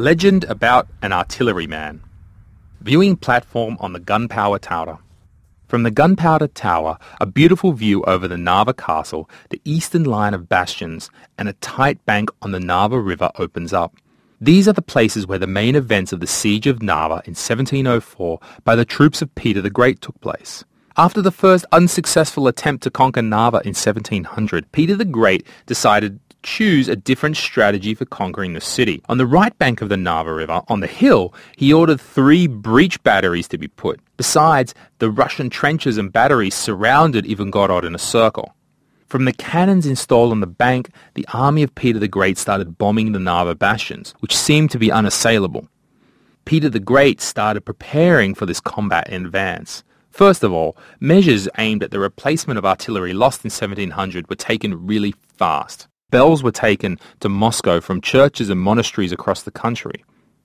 Legend about an artilleryman. Viewing platform on the Gunpowder Tower. From the Gunpowder Tower, a beautiful view over the Narva Castle, the eastern line of bastions, and a tight bank on the Narva River opens up. These are the places where the main events of the Siege of Narva in 1704 by the troops of Peter the Great took place. After the first unsuccessful attempt to conquer Narva in 1700, Peter the Great decided to choose a different strategy for conquering the city. On the right bank of the Narva River, on the hill, he ordered 3 breach batteries to be put. Besides, the Russian trenches and batteries surrounded Ivangorod in a circle. From the cannons installed on the bank, the army of Peter the Great started bombing the Narva bastions, which seemed to be unassailable. Peter the Great started preparing for this combat in advance. First of all, measures aimed at the replacement of artillery lost in 1700 were taken really fast. Bells were taken to Moscow from churches and monasteries across the country.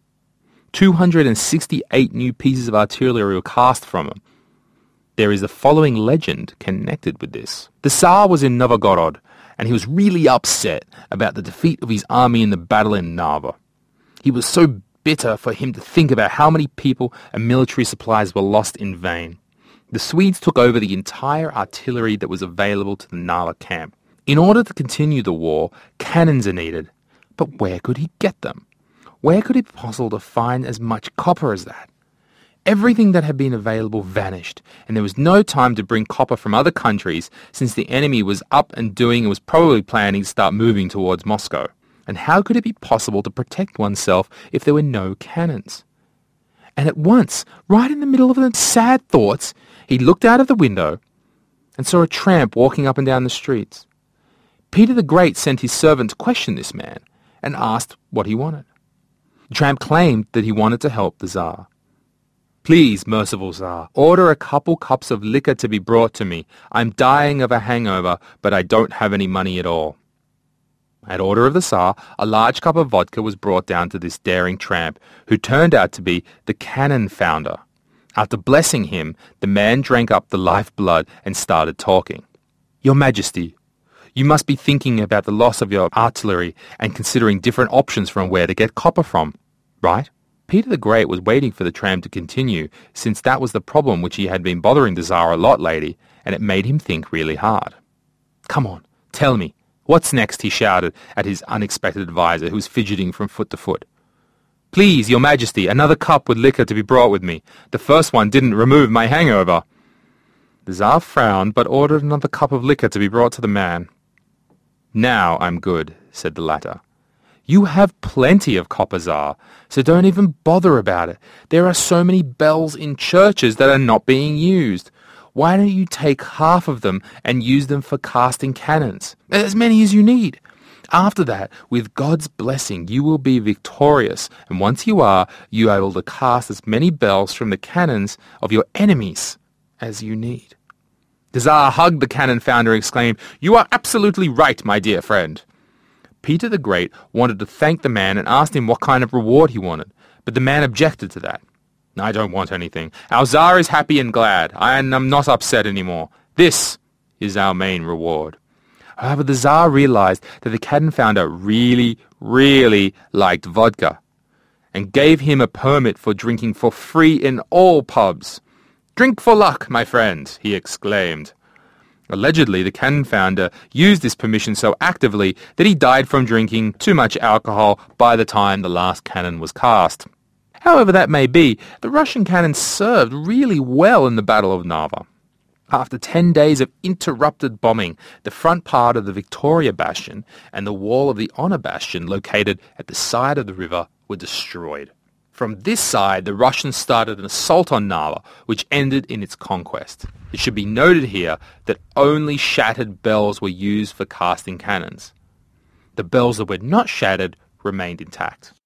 268 new pieces of artillery were cast from them. There is the following legend connected with this. The Tsar was in Novgorod, and he was really upset about the defeat of his army in the battle in Narva. He was so bitter for him to think about how many people and military supplies were lost in vain. The Swedes took over the entire artillery that was available to the Narva camp. In order to continue the war, cannons are needed. But where could he get them? Where could it be possible to find as much copper as that? Everything that had been available vanished, and there was no time to bring copper from other countries since the enemy was up and doing and was probably planning to start moving towards Moscow. And how could it be possible to protect oneself if there were no cannons? And at once, right in the middle of the sad thoughts, he looked out of the window and saw a tramp walking up and down the streets. Peter the Great sent his servant to question this man and asked what he wanted. The tramp claimed that he wanted to help the Tsar. "Please, merciful Tsar, order a couple cups of liquor to be brought to me. I'm dying of a hangover, but I don't have any money at all." At order of the Tsar, a large cup of vodka was brought down to this daring tramp, who turned out to be the cannon founder. After blessing him, the man drank up the lifeblood and started talking. "Your Majesty, you must be thinking about the loss of your artillery and considering different options from where to get copper from, right?" Peter the Great was waiting for the tramp to continue, since that was the problem which he had been bothering the Tsar a lot lately, and it made him think really hard. "Come on, tell me, what's next?" he shouted at his unexpected advisor, who was fidgeting from foot to foot. "Please, Your Majesty, another cup with liquor to be brought with me. The first one didn't remove my hangover." The Tsar frowned, but ordered another cup of liquor to be brought to the man. "Now I'm good," said the latter. "You have plenty of copper, Tsar, so don't even bother about it. There are so many bells in churches that are not being used. Why don't you take half of them and use them for casting cannons? As many as you need. After that, with God's blessing, you will be victorious, and once you are, you are able to cast as many bells from the cannons of your enemies as you need." The Tsar hugged the cannon founder and exclaimed, "You are absolutely right, my dear friend." Peter the Great wanted to thank the man and asked him what kind of reward he wanted, but the man objected to that. "I don't want anything. Our Tsar is happy and glad. I am not upset anymore. This is our main reward." However, the Tsar realized that the cannon founder really, really liked vodka and gave him a permit for drinking for free in all pubs. "Drink for luck, my friend," he exclaimed. Allegedly, the cannon founder used this permission so actively that he died from drinking too much alcohol by the time the last cannon was cast. However that may be, the Russian cannon served really well in the Battle of Narva. After 10 days of interrupted bombing, the front part of the Victoria Bastion and the wall of the Honor Bastion located at the side of the river were destroyed. From this side, the Russians started an assault on Narva, which ended in its conquest. It should be noted here that only shattered bells were used for casting cannons. The bells that were not shattered remained intact.